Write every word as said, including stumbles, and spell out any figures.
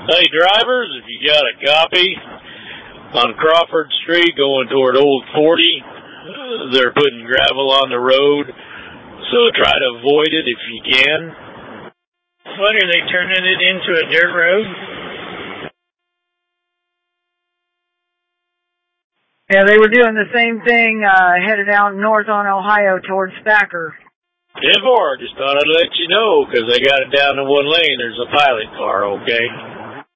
Hey, drivers, if you got a copy on Crawford Street going toward Old forty, uh, they're putting gravel on the road, so try to avoid it if you can. What, are they turning it into a dirt road? Yeah, they were doing the same thing, uh, headed out north on Ohio towards Thacker. ten four, just thought I'd let you know, because they got it down in one lane. There's a pilot car, okay?